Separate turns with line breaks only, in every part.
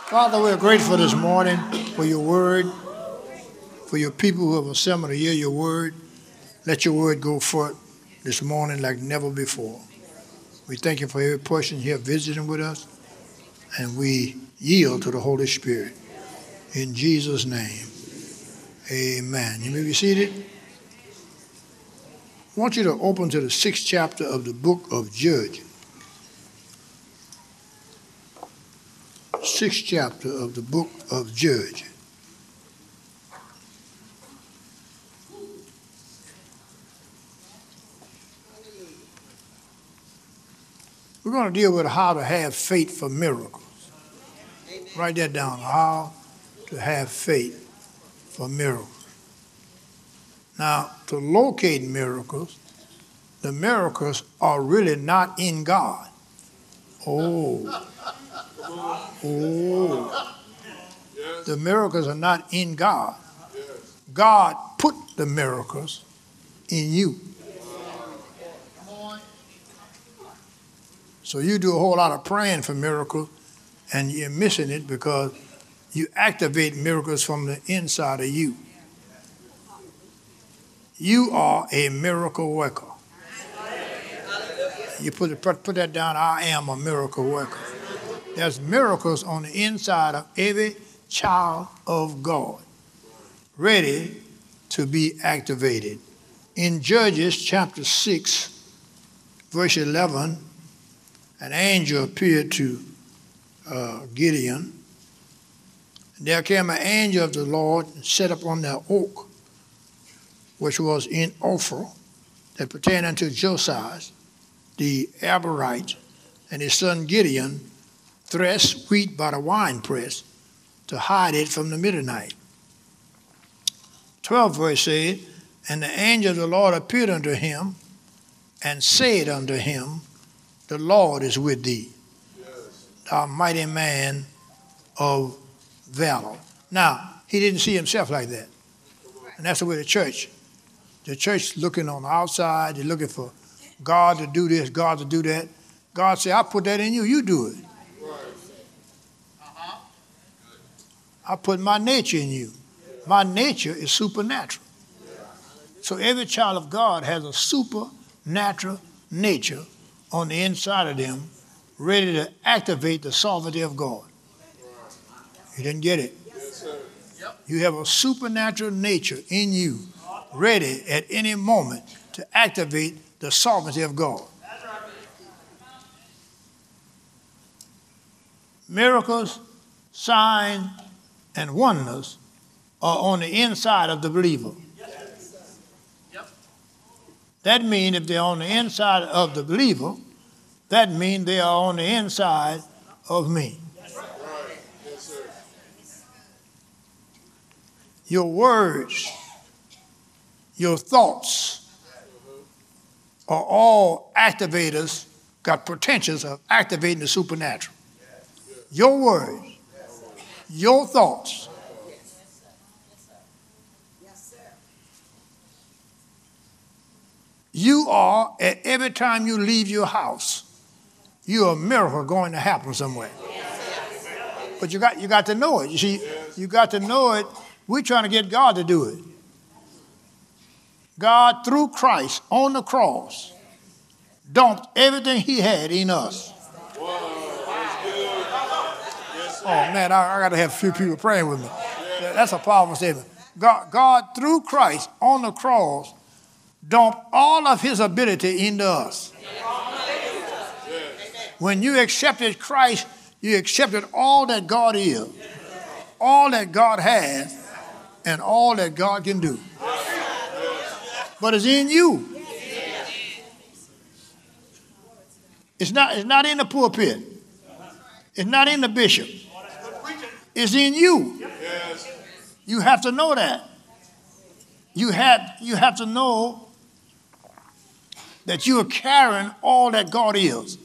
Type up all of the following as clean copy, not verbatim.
Father, we're grateful this morning for your word, for your people who have assembled to hear your word. Let your word go forth this morning like never before. We thank you for every person here visiting with us, and we yield to the Holy Spirit. In Jesus' name, amen. You may be seated. I want you to open to the 6th chapter of the book of Judges. 6th chapter of the book of Judges. We're going to deal with how to have faith for miracles. Write that down, how to have faith for miracles. Now, to locate miracles, the miracles are really not in God. Oh. The miracles are not in God. God put the miracles in you. So you do a whole lot of praying for miracles, and you're missing it because you activate miracles from the inside of you. You are a miracle worker. You put that down, I am a miracle worker. There's miracles on the inside of every child of God, ready to be activated. In Judges chapter 6, verse 11, an angel appeared to Gideon. There came an angel of the Lord and set upon the oak, which was in Ophir, that pertained unto Josiah, the Abarite, and his son Gideon threshed wheat by the winepress to hide it from the midnight. 12th verse said, and the angel of the Lord appeared unto him and said unto him, the Lord is with thee, thou mighty man of valor. Now, he didn't see himself like that. And that's the way the church looking on the outside, they're looking for God to do this, God to do that. God said, I put that in you, you do it. I put my nature in you. My nature is supernatural. So every child of God has a supernatural nature on the inside of them, ready to activate the sovereignty of God. You didn't get it? You have a supernatural nature in you, ready at any moment to activate the sovereignty of God. Miracles, signs, and wonders are on the inside of the believer. That means if they're on the inside of the believer, that means they are on the inside of me. Your words, your thoughts are all activators, got potentials of activating the supernatural. Your words, your thoughts. You are, at every time you leave your house, you're a miracle going to happen somewhere. But you got to know it. You see, you got to know it. We're trying to get God to do it. God, through Christ on the cross, dumped everything he had in us. Oh, man, I got to have a few people praying with me. That's a powerful statement. God, through Christ on the cross, dumped all of his ability into us. When you accepted Christ, you accepted all that God is, all that God has, and all that God can do. But it's in you. It's not in the pulpit. It's not in the bishop. It's in you. You have to know that. You have to know that you are carrying all that God is.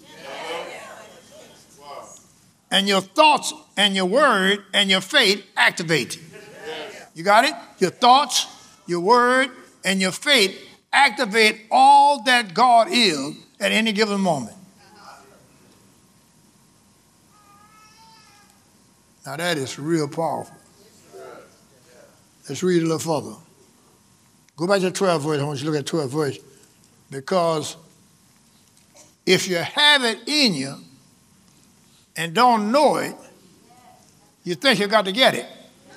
And your thoughts and your word and your faith activate it. You got it? Your thoughts, your word, and your faith activate all that God is at any given moment. Now that is real powerful. Let's read a little further. Go back to the 12th verse. I want you to look at the 12th verse. Because if you have it in you and don't know it, you think you got to get it.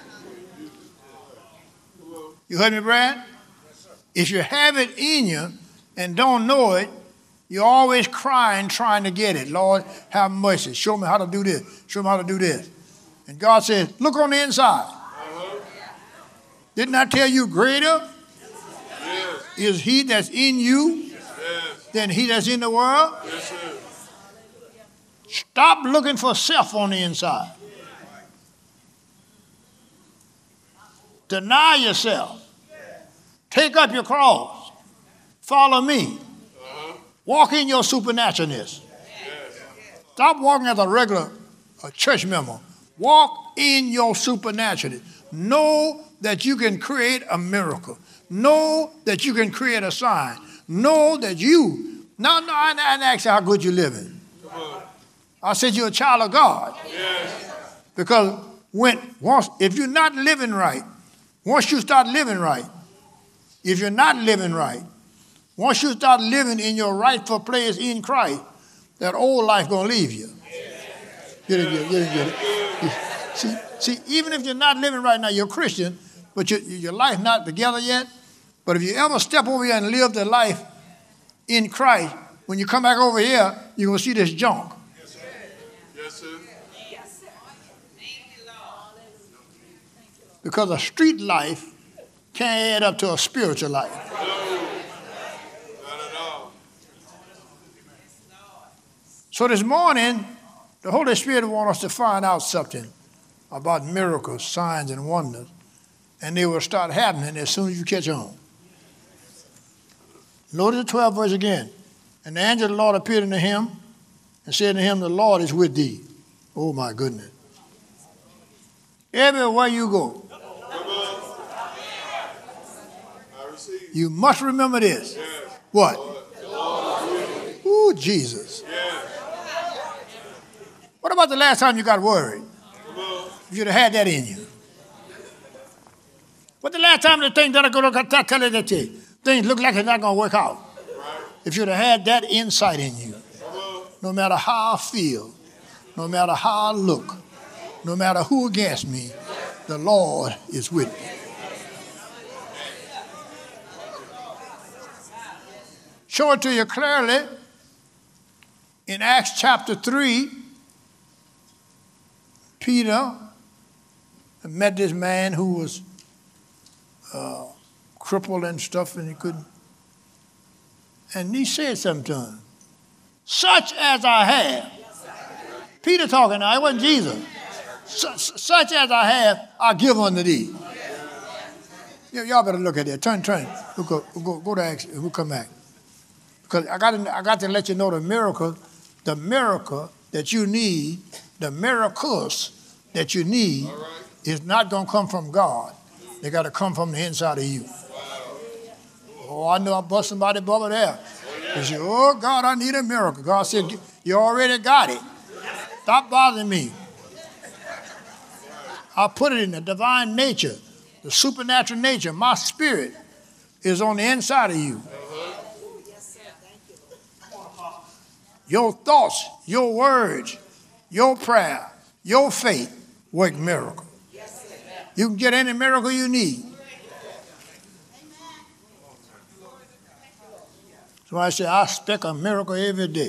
You heard me, Brad? If you have it in you and don't know it, you're always crying, trying to get it. Lord, have mercy. Show me how to do this. Show me how to do this. And God says, look on the inside. Didn't I tell you greater is he that's in you than he that's in the world? Stop looking for self on the inside. Deny yourself. Take up your cross. Follow me. Walk in your supernaturalness. Stop walking as a regular church member. Walk in your supernaturalness. Know that you can create a miracle. Know that you can create a sign. Know that you, I didn't ask you how good you're living. I said you're a child of God. Because if you're not living right, once you start living right, if you're not living right, once you start living in your rightful place in Christ, that old life going to leave you. Get it. See, even if you're not living right now, you're a Christian, but your life not together yet. But if you ever step over here and live the life in Christ, when you come back over here, you're going to see this junk.
Yes, sir. Yes, sir. Yes, sir.
Because a street life can't add up to a spiritual life.
No, not at all.
So this morning, the Holy Spirit wants us to find out something about miracles, signs, and wonders. And they will start happening as soon as you catch on. Notice the 12th verse again. And the angel of the Lord appeared unto him and said to him, the Lord is with thee. Oh my goodness. Everywhere you go, you must remember this.
Yes.
What?
Lord.
Ooh, Jesus.
Yes.
What about the last time you got worried? You should have had that in you. What the last time the things that are going to tell you that things look like they're not going to work out? If you'd have had that insight in you, no matter how I feel, no matter how I look, no matter who against me, the Lord is with me. Show it to you clearly in Acts chapter 3. Peter met this man who was crippled and stuff, and he couldn't. And he said something to him. Such as I have. Peter talking now, it wasn't Jesus. Such as I have, I give unto thee. Y'all better look at that. Turn. We'll go to Acts. We'll come back. Because I got to let you know the miracle that you need, the miracles that you need is not going to come from God. They got to come from the inside of you. Oh, I know I bust somebody bubble there. They say, oh, God, I need a miracle. God said, you already got it. Stop bothering me. I put it in the divine nature, the supernatural nature. My spirit is on the inside of you. Your thoughts, your words, your prayer, your faith work miracle. You can get any miracle you need. So I say, I expect a miracle every day.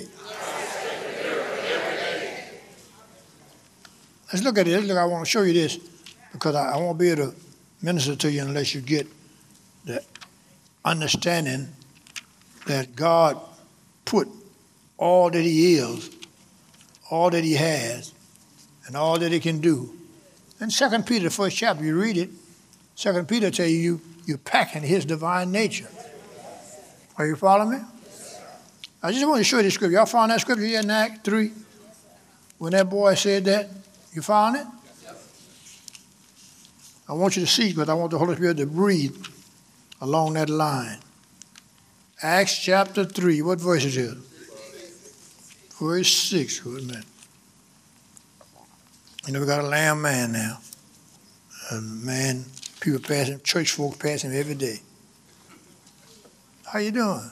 Let's look at it. I want to show you this because I won't be able to minister to you unless you get the understanding that God put all that he is, all that he has, and all that he can do. In 2 Peter, the first chapter, you read it. 2 Peter tell you, you're packing his divine nature. Are you following me? I just want to show you the scripture. Y'all found that scripture here in Acts 3? When that boy said that? You found it? I want you to see because I want the Holy Spirit to breathe along that line. Acts chapter 3. What verse is it? Verse 6. Wait a minute. You know, we got a lamb man now. A man, people pass him, church folks pass him every day. How you doing?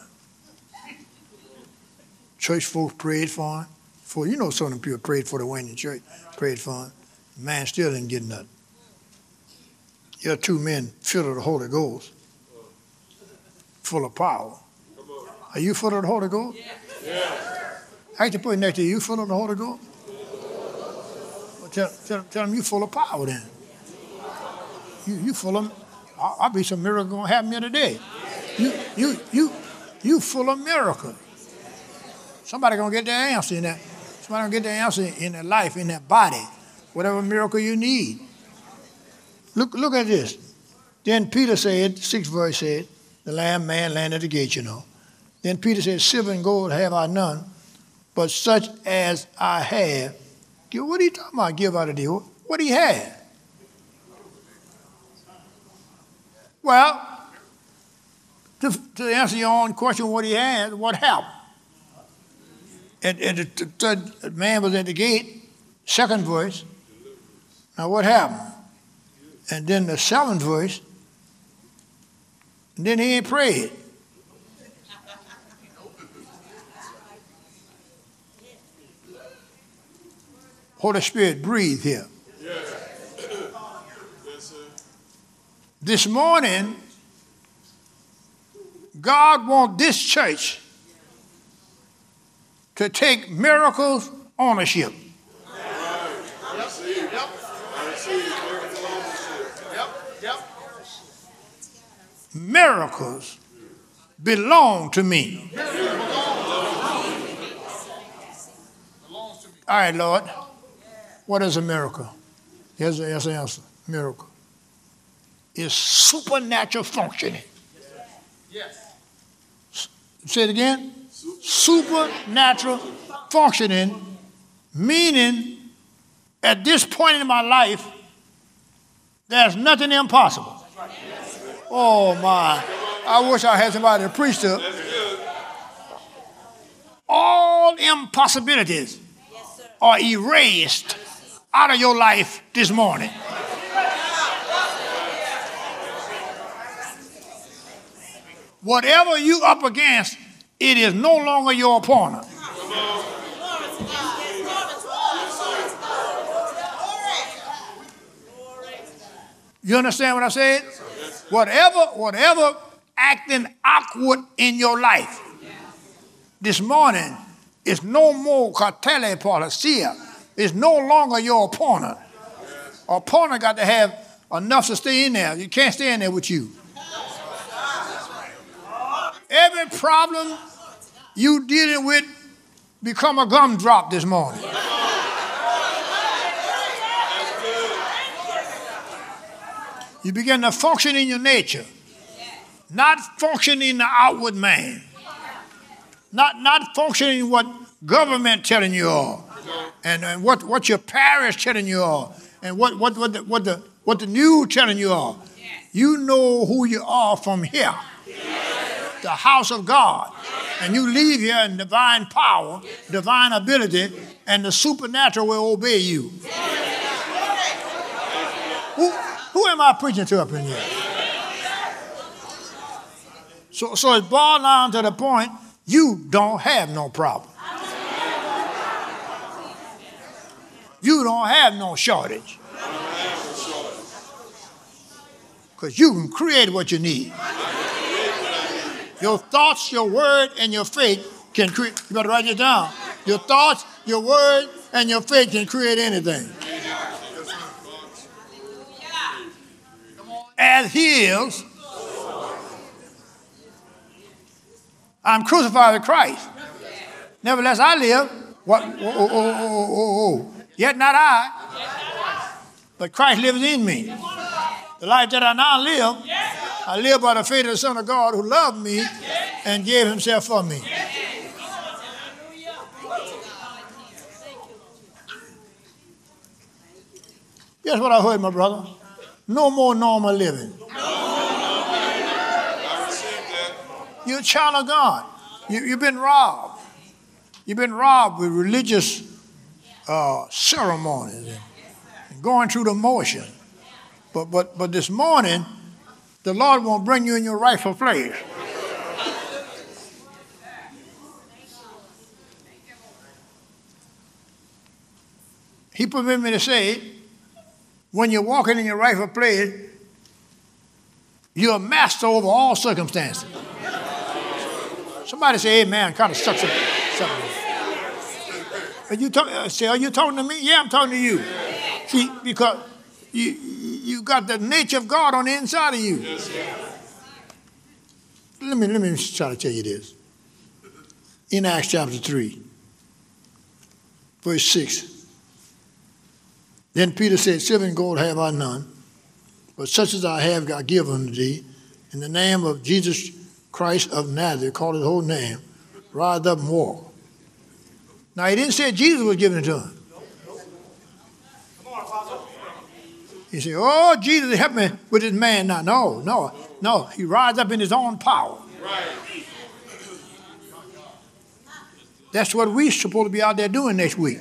Church folks prayed for him. You know, some of them people prayed for the one in church, prayed for him. The man still didn't get nothing. You have two men filled with the Holy Ghost, full of power. Are you full of the Holy Ghost?
Yeah.
I hate to put it next to you. You full of the Holy Ghost? Well, tell them you full of power then. You full of, I'll be some miracle gonna happen here today. You full of miracles. Somebody gonna get their answer in that. Somebody gonna get their answer in their life, in their body, whatever miracle you need. Look at this. Then Peter said, 6th verse said, the lamb man landed at the gate, you know. Then Peter said, silver and gold have I none, but such as I have. What are you talking about, give out of thee? What do he have? Well, to answer your own question, what he had, what happened? And the third man was at the gate, 2nd verse. Now what happened? And then the 7th verse, and then he ain't prayed. Holy Spirit, breathe here.
Yes. Yes, sir.
This morning, God wants this church to take miracles ownership. Miracles belong to me. All right, Lord. What is a miracle? Here's the answer. Miracle. It's supernatural functioning. Yes. Say it again. Supernatural functioning, meaning at this point in my life, there's nothing impossible. Oh my, I wish I had somebody to preach to. All impossibilities are erased out of your life this morning. Whatever you up against, it is no longer your opponent. You understand what I said? Whatever acting awkward in your life this morning is no more cartele policia. It's no longer your opponent. Opponent got to have enough to stay in there. You can't stay in there with you. Every problem you dealing with become a gumdrop this morning. You begin to function in your nature, not function in the outward man, not functioning in what government telling you all, and what your parish telling you all, and what the news telling you all. You know who you are from here, the house of God, and you leave here in divine power, divine ability, and the supernatural will obey you. Who am I preaching to up in here? So it's boiled down to the point, you don't have no problem. You don't have no shortage. Because you can create what you need. Your thoughts, your word, and your faith can create. You better write it down. Your thoughts, your word, and your faith can create anything. As he is, I'm crucified with Christ. Nevertheless, I live. Yet not I, but Christ lives in me. The life that I now live, I live by the faith of the Son of God who loved me and gave himself for me. Guess what I heard, my brother? No more normal living. You're a child of God. You've been robbed. You've been robbed with religious ceremonies going through the motion. But this morning, the Lord won't bring you in your rightful place. He permitted me to say, when you're walking in your rightful place, you're a master over all circumstances. Somebody say, amen, kind of sucks something. But you say, are you talking to me? Yeah, I'm talking to you. See, because you got the nature of God on the inside of you. Let me try to tell you this. In Acts chapter 3, verse 6. Then Peter said, silver and gold have I none, but such as I have I give unto thee. In the name of Jesus Christ of Nazareth, call his whole name, rise up and walk. Now, he didn't say Jesus was giving it to him. He said, oh, Jesus, help me with this man now. No. He rise up in his own power. That's what we're supposed to be out there doing next week.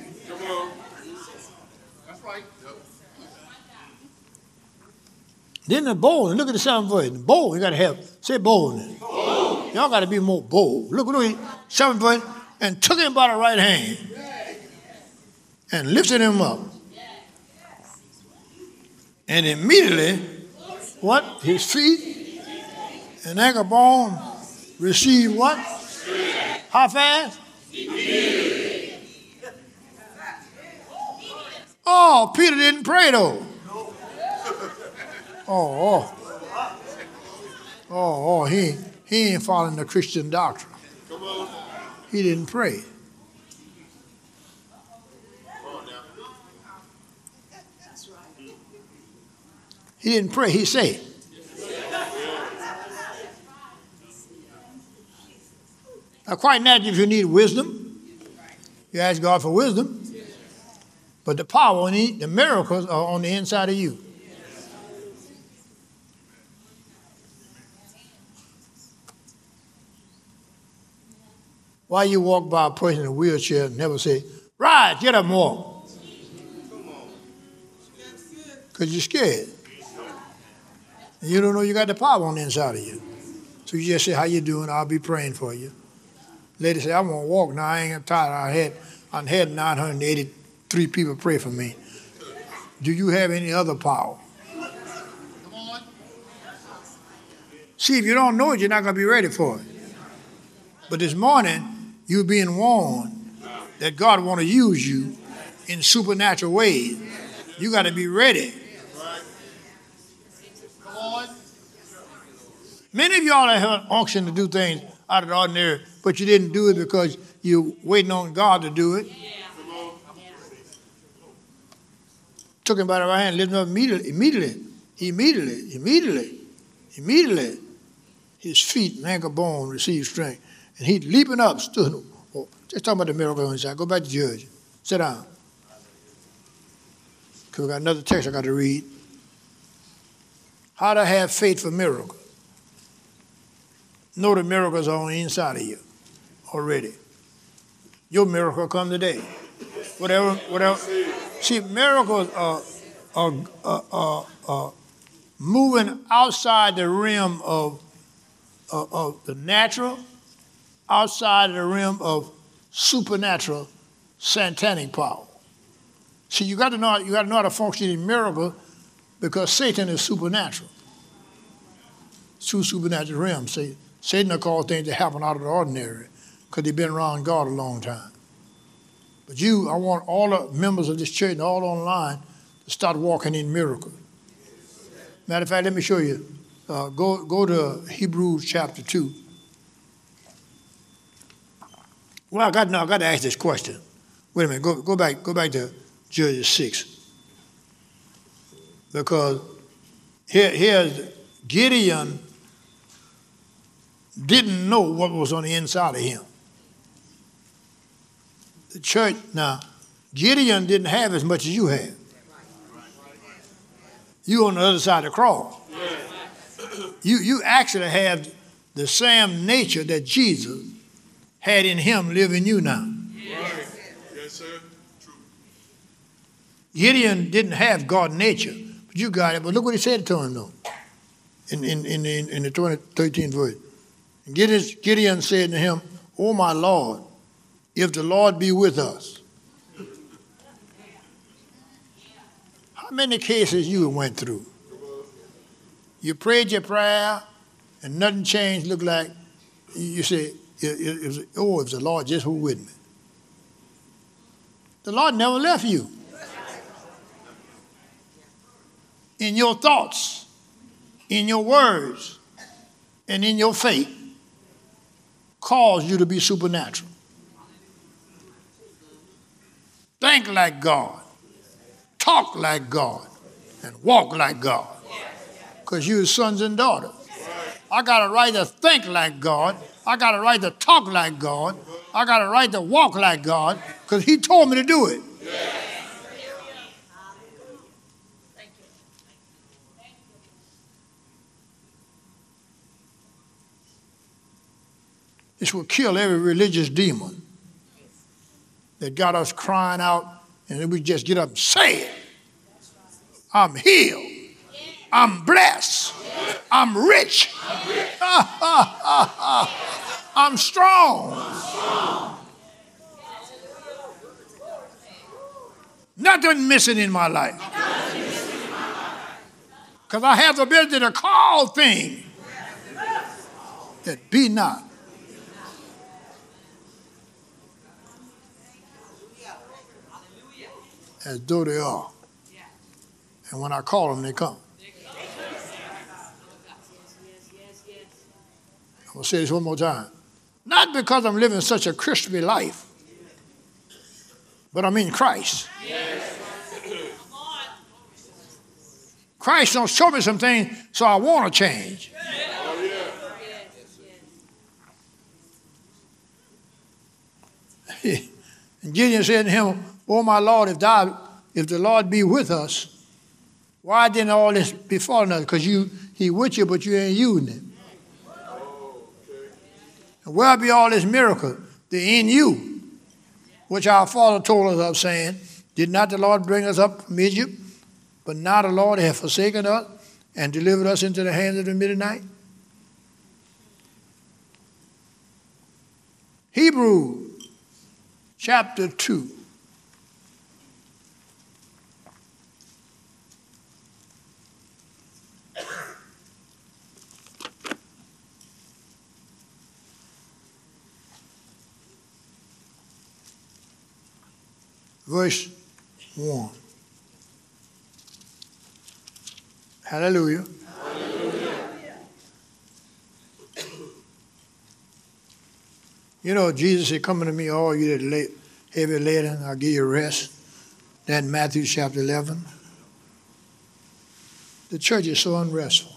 Then the boldness. Look at the 7th verse. Bold, you got to have. Say boldness. Bold. Y'all got to be more bold. Look at 7th verse. And took him by the right hand and lifted him up. And immediately, what? His feet and ankle bone received what? How fast? Immediately. Oh, Peter didn't pray though. He ain't following the Christian doctrine. Come on. He didn't pray. He didn't pray, he said. Now, quite naturally, if you need wisdom, you ask God for wisdom. But the power, the miracles are on the inside of you. Why you walk by a person in a wheelchair and never say, rise, get up and walk? Because you're scared. And you don't know you got the power on the inside of you. So you just say, how you doing? I'll be praying for you. Lady say, I want to walk now. I ain't tired. I had 983 people pray for me. Do you have any other power? Come on. See, if you don't know it, you're not going to be ready for it. But this morning, you're being warned that God want to use you in supernatural ways. You got to be ready. Come on. Many of y'all have an unction to do things out of the ordinary, but you didn't do it because you're waiting on God to do it. Took him by the right hand, lifted him up immediately. His feet and ankle bone received strength. And he leaping up, stood. Oh, just talking about the miracle inside. Go back to Judges. Sit down. Because we got another text I got to read. How to have faith for miracles. Know the miracles are on the inside of you already. Your miracle come today. Whatever. See, miracles are moving outside the realm of the natural, outside of the realm of supernatural, satanic power. See, you got to know how to function in miracles because Satan is supernatural. True supernatural realm. See, Satan will cause things to happen out of the ordinary because they've been around God a long time. But I want all the members of this church and all online to start walking in miracles. Matter of fact, let me show you. Go to Hebrews chapter 2. Well, I got to ask this question. Wait a minute. Go back to Judges 6. Because here's Gideon didn't know what was on the inside of him. The church, now, Gideon didn't have as much as you had. You on the other side of the cross. You actually have the same nature that Jesus had in him live in you now.
Yes, sir. True.
Gideon didn't have God nature, but you got it. But look what he said to him, though, in the 13th verse. And Gideon said to him, "O my Lord, if the Lord be with us." How many cases you went through? You prayed your prayer and nothing changed. Looked like you said, if the Lord just was with me. The Lord never left you. In your thoughts, in your words, and in your faith, cause you to be supernatural. Think like God, talk like God, and walk like God. Because you're sons and daughters. I got a right to think like God. I got a right to talk like God. I got a right to walk like God because he told me to do it. This will kill every religious demon that got us crying out, and then we just get up and say it. I'm healed. I'm blessed. I'm rich. I'm strong. Nothing missing in my life. Because I have the ability to call things that be not. As though they are. And when I call them, they come. I'm going to say this one more time. Not because I'm living such a Christian life, but I'm in Christ. Christ don't show me some things, so I want to change. And Gideon said to him, "Oh my Lord, if the Lord be with us, why didn't all this befallen us? Because he with you, but you ain't using it. And where be all this miracle? They're in you, which our father told us of, saying, did not the Lord bring us up from Egypt? But now the Lord hath forsaken us and delivered us into the hands of the midnight." Hebrews chapter 2. Verse 1. Hallelujah. Hallelujah. You know, Jesus said, "Come unto me, all you that heavy laden, I'll give you rest." That in Matthew chapter 11. The church is so unrestful.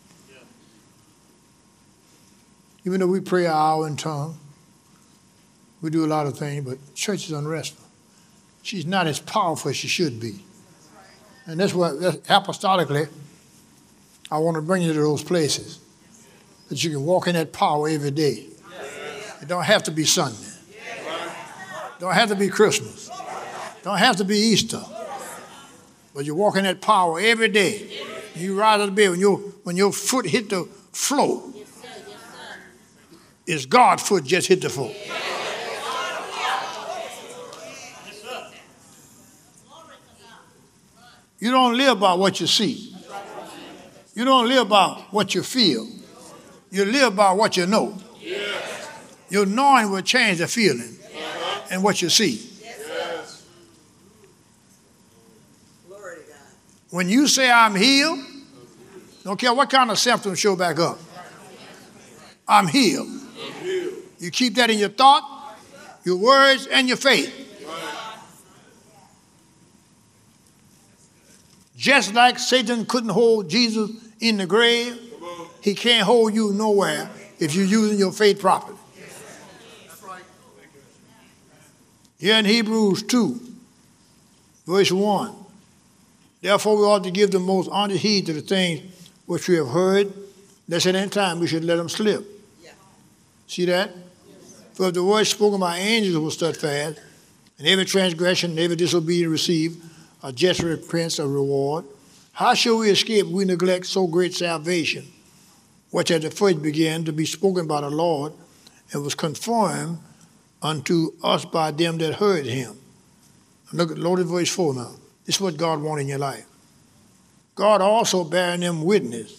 Even though we pray an hour in tongue, we do a lot of things, but the church is unrestful. She's not as powerful as she should be. And that's apostolically, I want to bring you to those places that you can walk in that power every day. It don't have to be Sunday. Don't have to be Christmas. Don't have to be Easter. But you walk in that power every day. You rise out of bed, when your foot hit the floor, it's God's foot just hit the floor. You don't live by what you see. You don't live by what you feel. You live by what you know. Your knowing will change the feeling and what you see. When you say I'm healed, don't care what kind of symptoms show back up. I'm healed. You keep that in your thought, your words, and your faith. Just like Satan couldn't hold Jesus in the grave, he can't hold you nowhere if you're using your faith properly. Here in Hebrews 2, verse 1, therefore we ought to give the most honest heed to the things which we have heard, lest at any time we should let them slip. See that? For if the word spoken by angels was steadfast, and every transgression and every disobedience received a just recompense, a reward. How shall we escape if we neglect so great salvation, which at the first began to be spoken by the Lord and was confirmed unto us by them that heard him? Look at Lord, verse 4 now. This is what God wants in your life. God also bearing them witness,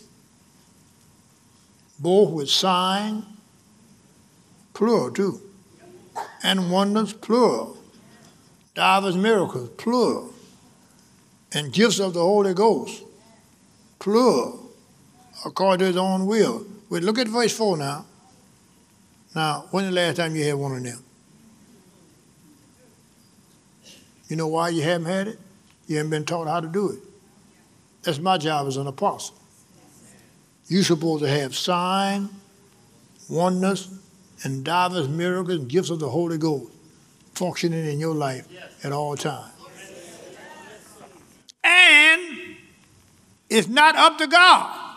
both with sign, plural too, and wonders, plural, divers miracles, plural, and gifts of the Holy Ghost, plural, according to his own will. Wait, look at verse 4 now. Now, when the last time you had one of them? You know why you haven't had it? You haven't been taught how to do it. That's my job as an apostle. You're supposed to have sign, wonders, and divers miracles and gifts of the Holy Ghost functioning in your life at all times. And it's not up to God.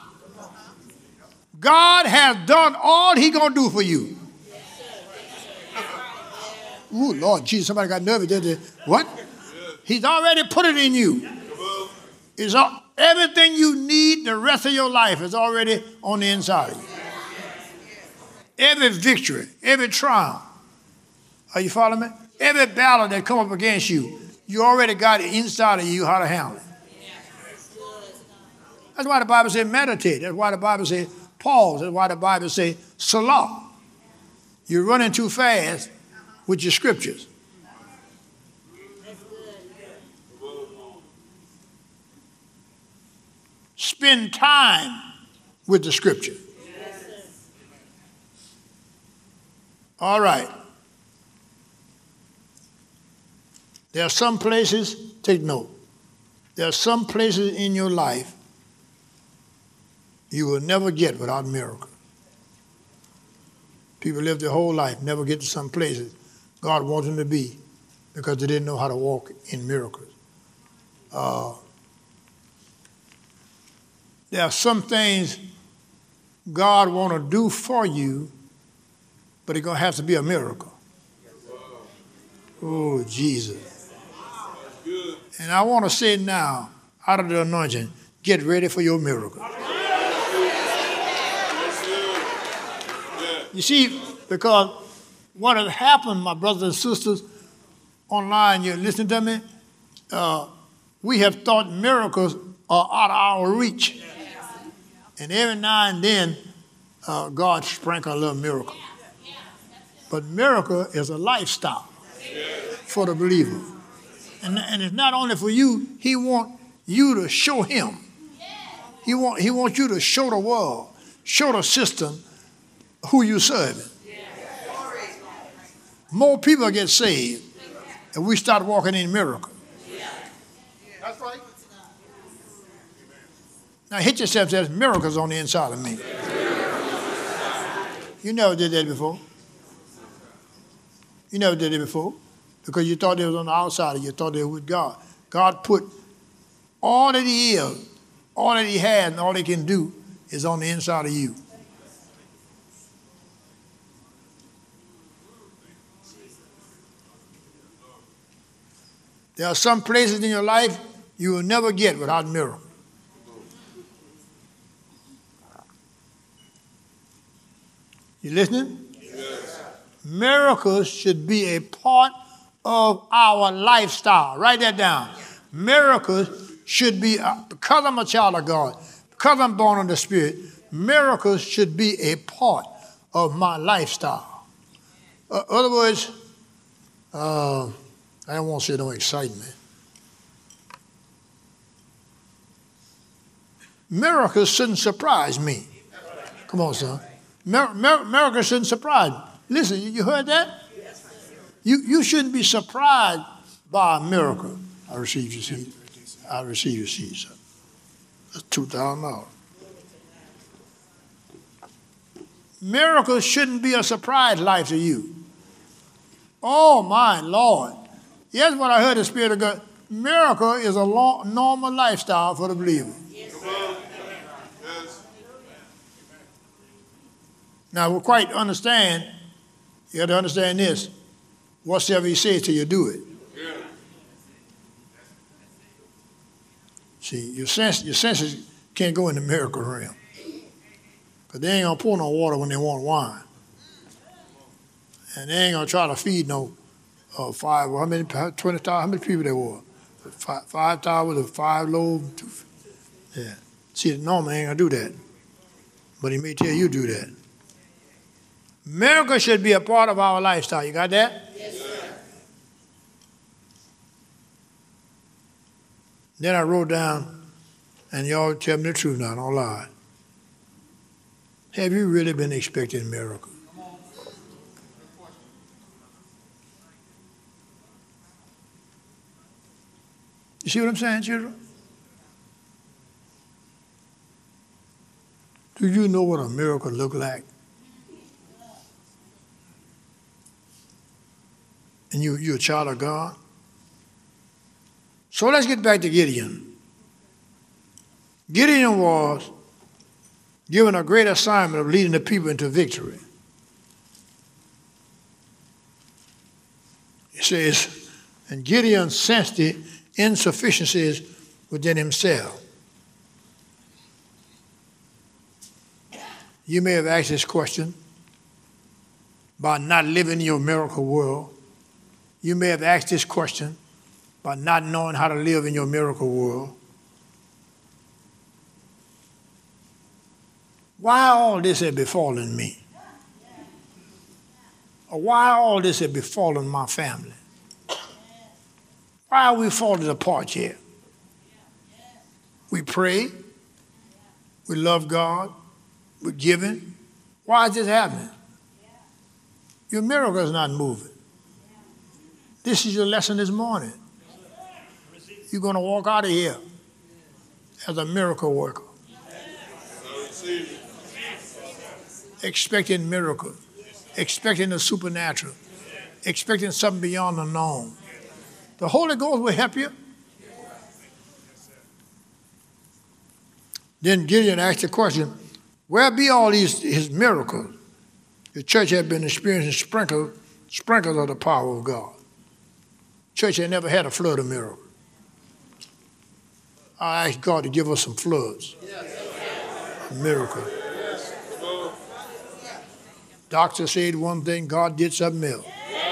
God has done all he's going to do for you. Ooh, Lord Jesus, somebody got nervous. What? He's already put it in you. It's everything you need the rest of your life is already on the inside of you. Every victory, every triumph. Are you following me? Every battle that come up against you, you already got it inside of you how to handle it. That's why the Bible says meditate. That's why the Bible says pause. That's why the Bible says salah. You're running too fast with your scriptures. Spend time with the scripture. All right. There are some places, take note, there are some places in your life you will never get without miracle. People live their whole life, never get to some places God wants them to be because they didn't know how to walk in miracles. There are some things God want to do for you, but it's going to have to be a miracle. Oh, Jesus. And I want to say now, out of the anointing, get ready for your miracle. You see, because what has happened, my brothers and sisters, online, you're listening to me, we have thought miracles are out of our reach. And every now and then, God sprinkles a little miracle. But miracle is a lifestyle for the believer. And it's not only for you, he wants you to show him. He wants you to show the world, show the system who you serving. More people get saved if we start walking in miracles. That's right. Now hit yourself, there's miracles on the inside of me. You never did that before. You never did it before because you thought it was on the outside of you. You thought it was with God. God put all that he is, all that he has, and all he can do is on the inside of you. There are some places in your life you will never get without miracles. You listening? Yes. Miracles should be a part of our lifestyle. Write that down. Miracles should be, because I'm a child of God, because I'm born of the Spirit, miracles should be a part of my lifestyle. In other words, I don't want to say no excitement. Miracles shouldn't surprise me. Come on, son. Miracles shouldn't surprise me. Listen, you heard that? You shouldn't be surprised by a miracle. I received your seed. I received your seed, son. That's $2,000. Miracles shouldn't be a surprise life to you. Oh, my Lord. Here's what I heard the Spirit of God. Miracle is a normal lifestyle for the believer. Yes. Now, we quite understand, you have to understand this. Whatsoever he says till you do it. See, your senses can't go in the miracle realm. Because they ain't going to pour no water when they want wine. And they ain't going to try to feed no 20,000, how many people there were? 5,000 with 5 loaves. Yeah. See, the normal ain't going to do that. But he may tell you to do that. Miracle should be a part of our lifestyle. You got that?
Yes, sir.
Then I wrote down, and y'all tell me the truth now, don't lie. Have you really been expecting miracles? You see what I'm saying, children? Do you know what a miracle look like? And you're a child of God? So let's get back to Gideon. Gideon was given a great assignment of leading the people into victory. It says, and Gideon sensed the insufficiencies within himself. You may have asked this question by not living in your miracle world. You may have asked this question by not knowing how to live in your miracle world. Why all this had befallen me? Or why all this had befallen my family? Why are we falling apart here? We pray. We love God. We're giving. Why is this happening? Your miracle is not moving. This is your lesson this morning. You're going to walk out of here as a miracle worker. Expecting miracles. Expecting the supernatural. Expecting something beyond the known. The Holy Ghost will help you. Then Gideon asked the question, where be all his miracles? The church had been experiencing sprinkles of the power of God. Church had never had a flood of miracles. I asked God to give us some floods. A miracle. Doctor said one thing, God did something else.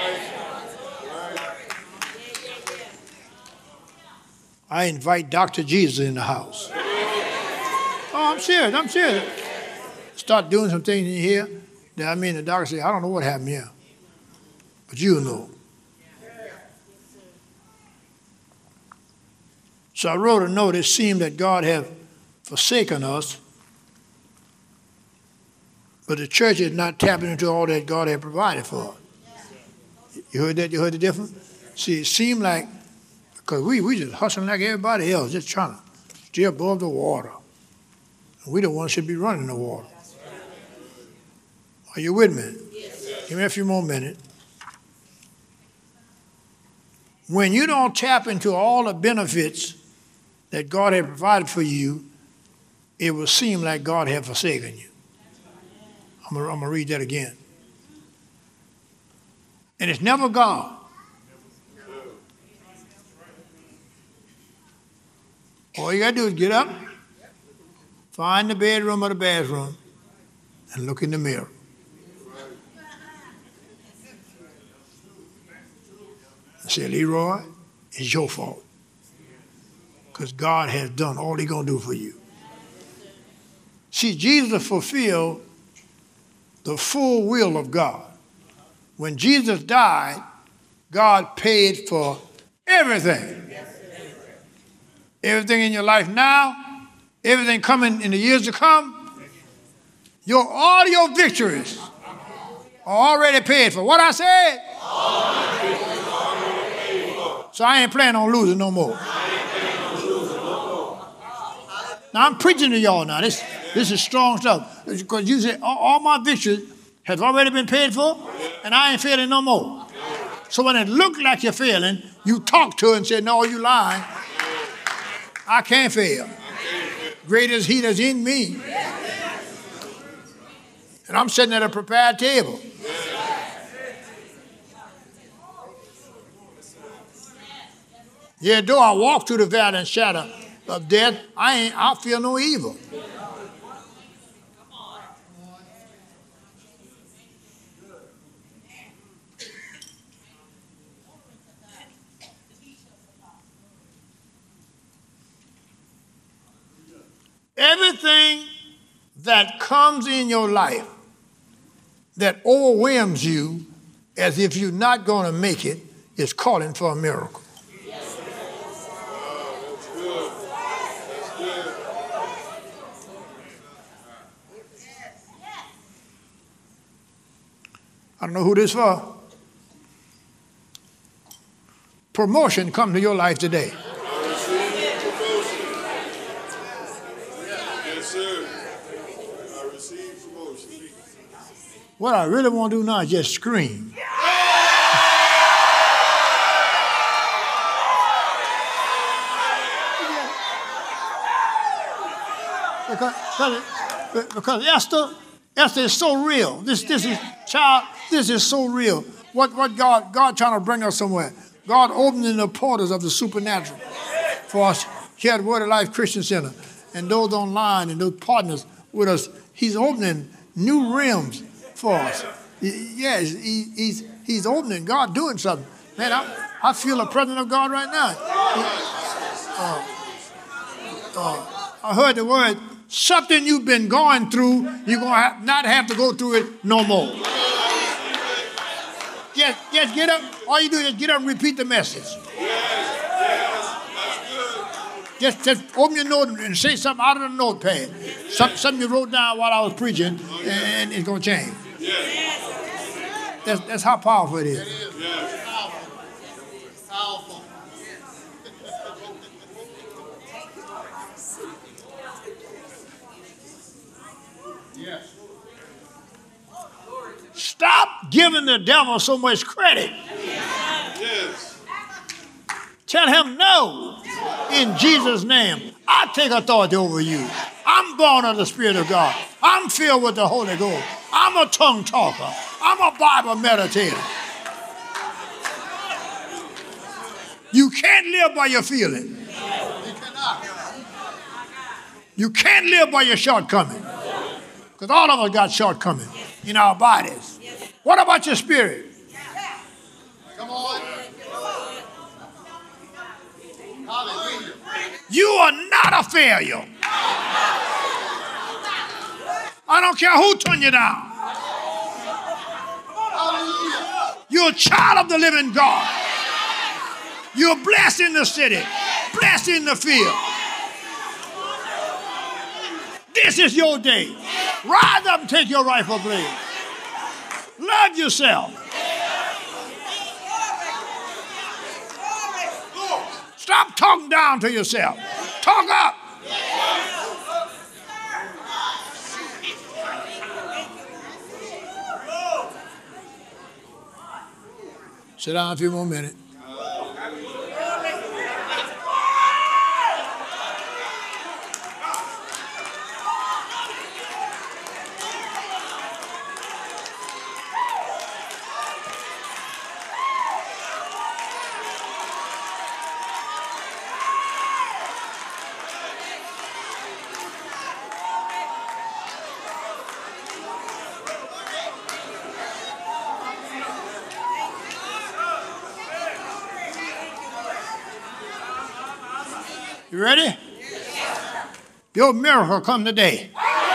I invite Dr. Jesus in the house. Oh, I'm serious. Start doing some things in here that the doctor said, I don't know what happened here. But you know. So I wrote a note, it seemed that God had forsaken us, but the church is not tapping into all that God had provided for us. You heard that? You heard the difference? See, it seemed like, because we just hustling like everybody else, just trying to stay above the water. And we the ones should be running the water. Are you with me? Yes. Give me a few more minutes. When you don't tap into all the benefits that God had provided for you, it will seem like God had forsaken you. I'm going to read that again. And it's never God. All you got to do is get up, find the bedroom or the bathroom, and look in the mirror. And say, Leroy, it's your fault. Because God has done all he's going to do for you. See, Jesus fulfilled the full will of God. When Jesus died, God paid for everything. Everything in your life now, everything coming in the years to come, all your victories are already paid for. What I said? So I ain't planning on losing no more. Now I'm preaching to y'all now. This is strong stuff. Because you say all my victories has already been paid for, and I ain't failing no more. So when it looked like you're failing, you talk to it and say, no, you lying. I can't fail. Great is he that's in me. And I'm sitting at a prepared table. Yeah, though I walk through the valley and shadow of death, I feel no evil. Everything that comes in your life that overwhelms you as if you're not going to make it is calling for a miracle. I don't know who this is for. Promotion come to your life today. What I really want to do now is just scream. Because Esther is so real. This is so real. What God trying to bring us somewhere. God opening the portals of the supernatural for us here at Word of Life Christian Center and those online and those partners with us. He's opening new realms for us. Yes, he's opening. God doing something. Man, I feel the presence of God right now. I heard the word, something you've been going through, you're going to not have to go through it no more. Just get up. All you do is get up and repeat the message. Just open your note and say something out of the notepad. Something you wrote down while I was preaching, and it's going to change. That's how powerful it is.
Powerful. Yes.
Stop giving the devil so much credit.
Yes.
Tell him no in Jesus' name. I take authority over you. I'm born of the Spirit of God. I'm filled with the Holy Ghost. I'm a tongue talker. I'm a Bible meditator. You can't live by your feelings. You can't live by your shortcomings. Because all of us got shortcomings in our bodies. What about your spirit?
Come on. Hallelujah.
You are not a failure. I don't care who turned you down. You're a child of the living God. You're blessed in the city, blessed in the field. This is your day. Rise up and take your rightful place. Love yourself. Stop talking down to yourself. Talk up. Sit down a few more minutes. You ready? Your miracle come today.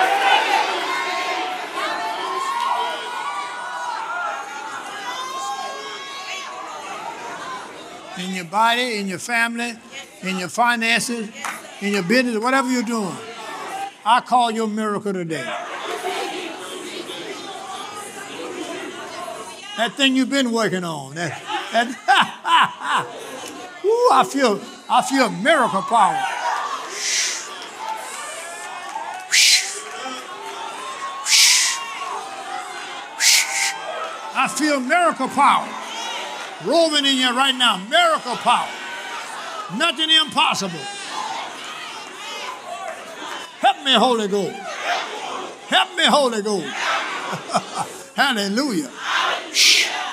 In your body, in your family, in your finances, in your business, whatever you're doing. I call your miracle today. That thing you've been working on. Ooh, I feel miracle power. I feel miracle power rolling in you right now. Miracle power. Nothing impossible. Help me, Holy Ghost. Help me, Holy Ghost. Hallelujah.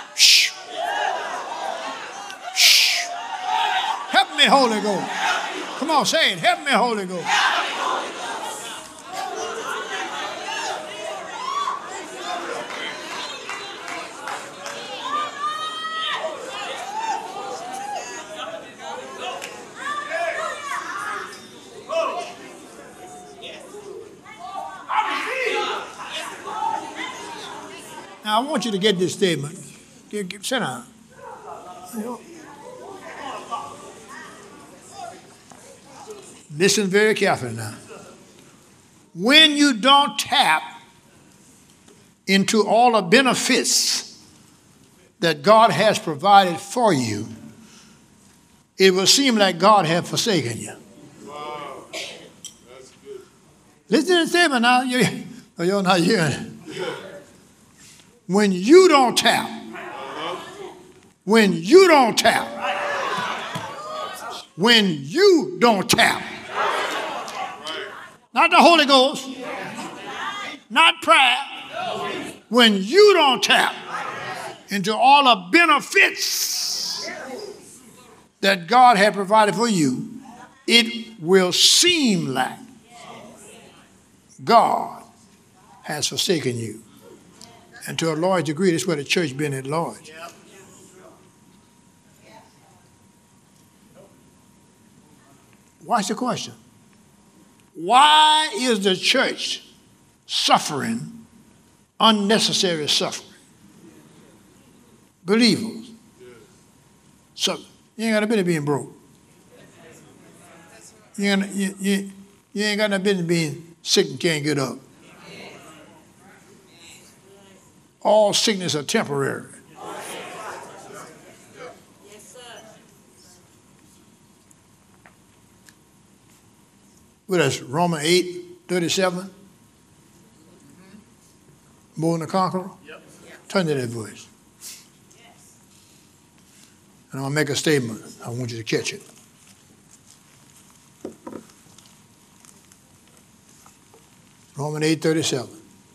Help me, Holy Ghost. Come on, say it. Help me, Holy Ghost. Now, I want you to get this statement. Sit down. Listen very carefully now. When you don't tap into all the benefits that God has provided for you, it will seem like God has forsaken you.
Wow. That's good.
Listen to the statement now. You're not hearing it. When you don't tap, when you don't tap, when you don't tap, not the Holy Ghost, not prayer, when you don't tap into all the benefits that God had provided for you, it will seem like God has forsaken you. And to a large degree, that's where the church been at large. Watch the question. Why is the church suffering unnecessary suffering? Believers. So you ain't got no business being broke. You ain't got no business being sick and can't get up. All sickness are temporary. What is Romans 8:37? More than a conqueror? Yep. Turn to that verse. And I'll make a statement. I want you to catch it. Romans 8:37.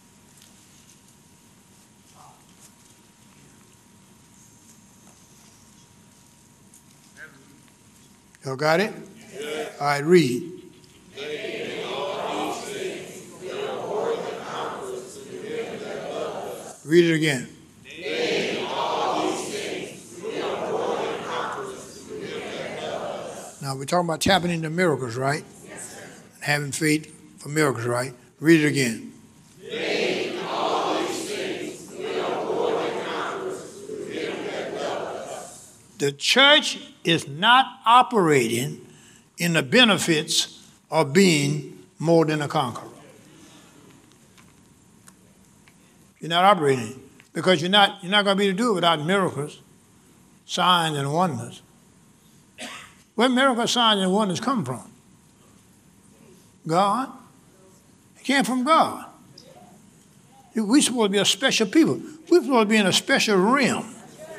Y'all got it? Yes. All right, read. Read it again. Now we're talking about tapping into miracles, right? Yes, and having faith for miracles, right? Read it again. The church is not operating in the benefits of being more than a conqueror. You're not operating because you're not going to be able to do it without miracles, signs, and wonders. Where miracles, signs, and wonders come from? God. It came from God. We're supposed to be a special people. We're supposed to be in a special realm.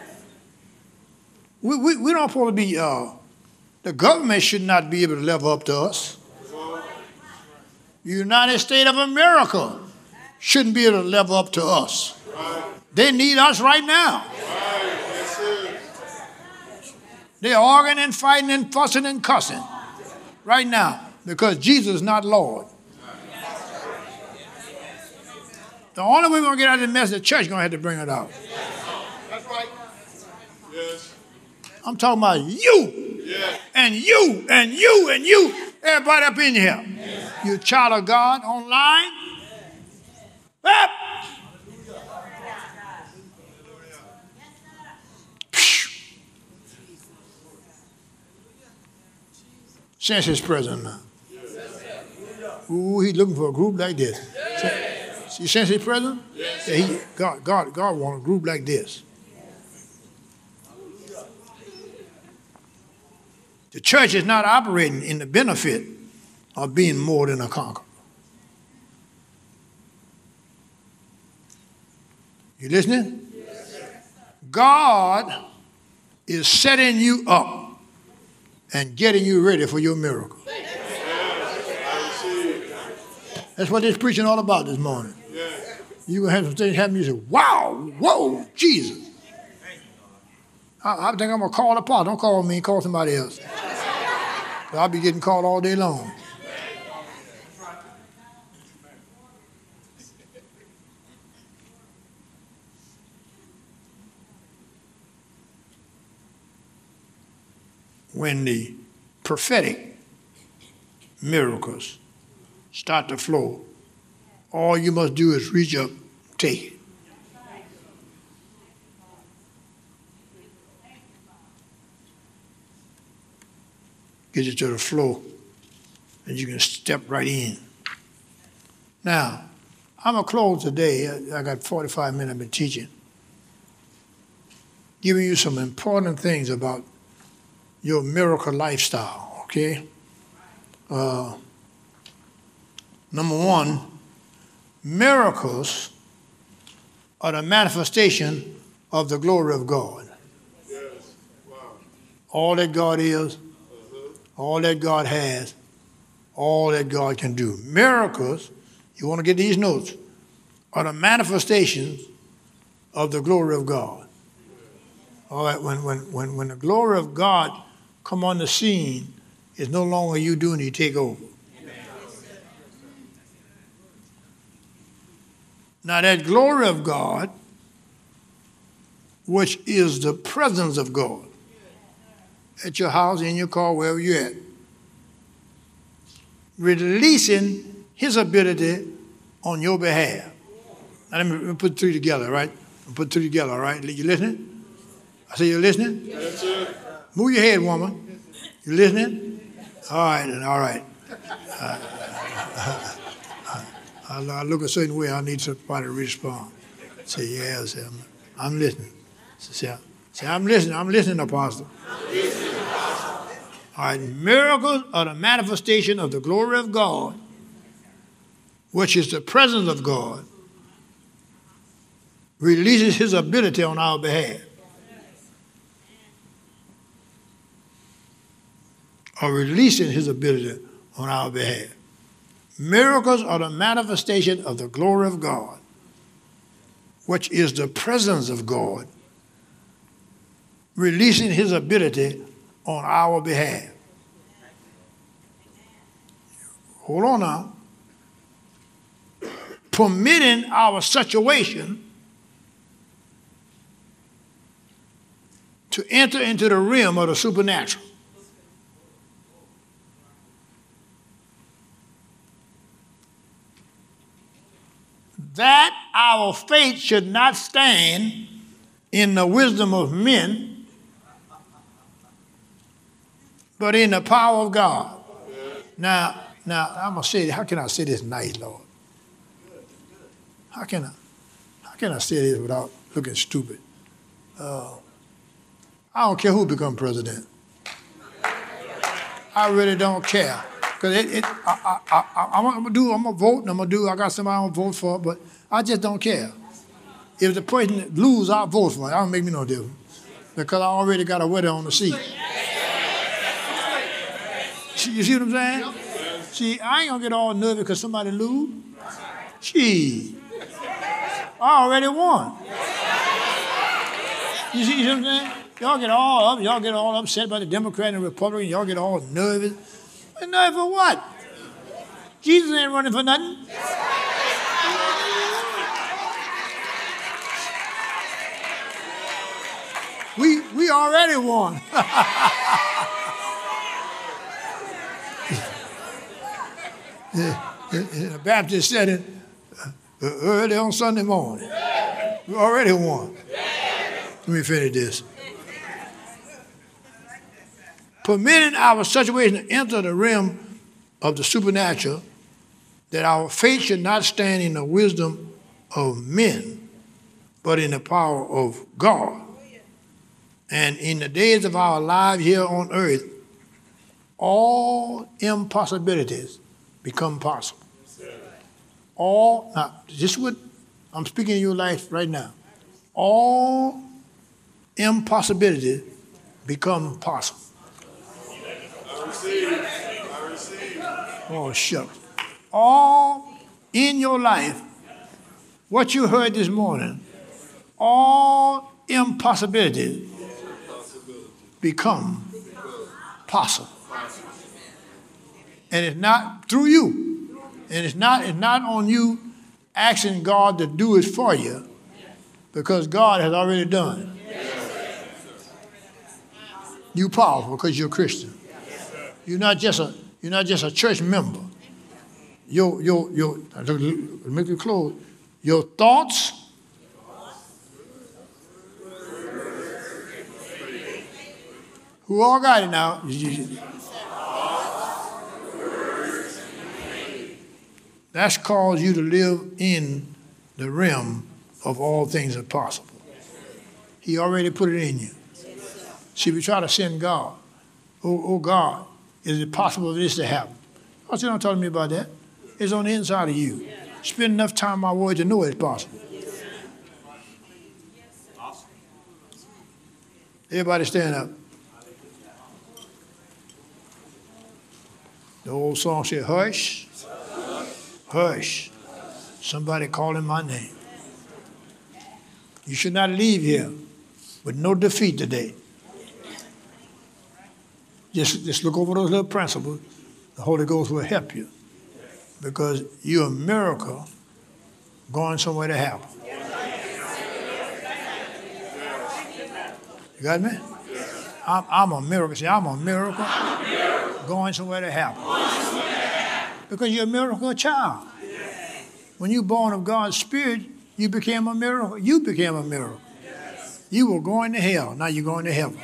We don't supposed to be, the government should not be able to level up to us. The United States of America shouldn't be able to level up to us. They need us right now. They're arguing and fighting and fussing and cussing right now because Jesus is not Lord. The only way we're going to get out of this mess, the church is going to have to bring it out.
That's right.
Yes.
I'm talking about you, and you, and you, and you, everybody up in here. You're a child of God online. Up. Sense his presence now. Ooh, he's looking for a group like this. You sense his presence? Yeah, God wants a group like this. The church is not operating in the benefit of being more than a conqueror. You listening? God is setting you up and getting you ready for your miracle. That's what this preaching all about this morning. You're going to have some things happen. You say, wow, whoa, Jesus. I think I'm going to call the part. Don't call me, call somebody else. So I'll be getting caught all day long. When the prophetic miracles start to flow, all you must do is reach up, take it. Get you to the flow, and you can step right in. Now, I'm going to close today. I got 45 minutes I've been teaching, giving you some important things about your miracle lifestyle, okay? Number one, miracles are the manifestation of the glory of God.
Yes. Wow.
All that God is, all that God has, all that God can do. Miracles, you want to get these notes, are the manifestations of the glory of God. All right, when the glory of God come on the scene, it's no longer you doing it, you take over. Now that glory of God, which is the presence of God, at your house, in your car, wherever you're at, releasing his ability on your behalf. Now let me put three together, right? Put three together, all right? You listening? I say you're listening?
Yes, sir.
Move your head, woman. You listening? All right, then, all right. I look a certain way, I need somebody to respond. Say, yes, I'm listening. Say, I'm listening, Apostle. All right, miracles are the manifestation of the glory of God, which is the presence of God, releases his ability on our behalf. Or releasing his ability on our behalf. Miracles are the manifestation of the glory of God, which is the presence of God, releasing his ability on our behalf. Hold on now. Permitting our situation to enter into the realm of the supernatural. That our faith should not stand in the wisdom of men, but in the power of God. Now I'm gonna say, how can I say this nice, Lord? How can I say this without looking stupid? I don't care who become president. I really don't care. Because I'm gonna vote, and I got somebody I'm gonna vote for, but I just don't care. If the person lose, I'll vote for it. It don't make me no difference. Because I already got a winner on the seat. You see what I'm saying? See, I ain't gonna get all nervous because somebody lose. Gee, I already won. You see what I'm saying? Y'all get all upset by the Democrat and Republican. Y'all get all nervous. But nervous for what? Jesus ain't running for nothing. We already won. The Baptist said it early on Sunday morning. We already won. Let me finish this. Permitting our situation to enter the realm of the supernatural, that our faith should not stand in the wisdom of men, but in the power of God. And in the days of our lives here on earth, all impossibilities become possible. Now, this is what I'm speaking in your life right now. All impossibilities become possible.
I receive.
Oh, shucks. All in your life, what you heard this morning, all impossibilities become possible. And it's not through you. And it's not on you asking God to do it for you, because God has already done it. You're powerful because you're a Christian. You're not just a church member. Let me make it close. Your thoughts, who all got it now? That's caused you to live in the realm of all things are possible. He already put it in you. See, we try to send God. Oh God, is it possible for this to happen? Oh, you're not telling me about that. It's on the inside of you. Spend enough time in my word to know it's possible. Everybody stand up. The old song said, hush, hush. Somebody calling my name. You should not leave here with no defeat today. Just look over those little principles. The Holy Ghost will help you, because you're a miracle going somewhere to happen. You got me? I'm a miracle. See, I'm a miracle going somewhere to happen. Because you're a miracle child. When you're born of God's Spirit, you became a miracle. You became a miracle. You were going to hell. Now you're going to heaven.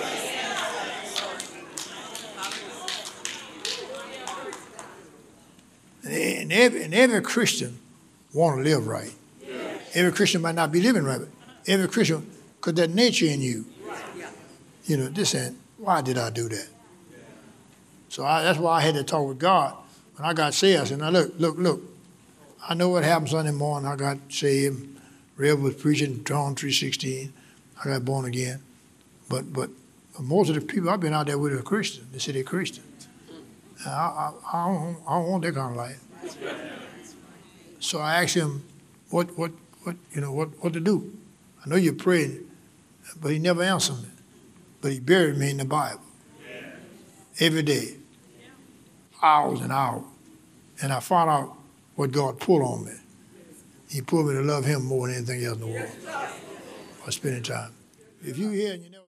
And every Christian want to live right. Every Christian might not be living right, but every Christian, because that nature in you, you know, this ain't, why did I do that? So that's why I had to talk with God. When I got saved, I said, now look. I know what happened Sunday morning. I got saved. Rev was preaching John 3:16. I got born again. But most of the people I've been out there with are Christian. They say they're Christian. I don't want that kind of life. So I asked him what to do. I know you're praying, but he never answered me. But he buried me in the Bible. Every day. Hours and hours. And I found out what God pulled on me. He pulled me to love him more than anything else in the world. By spending time. If you here and you never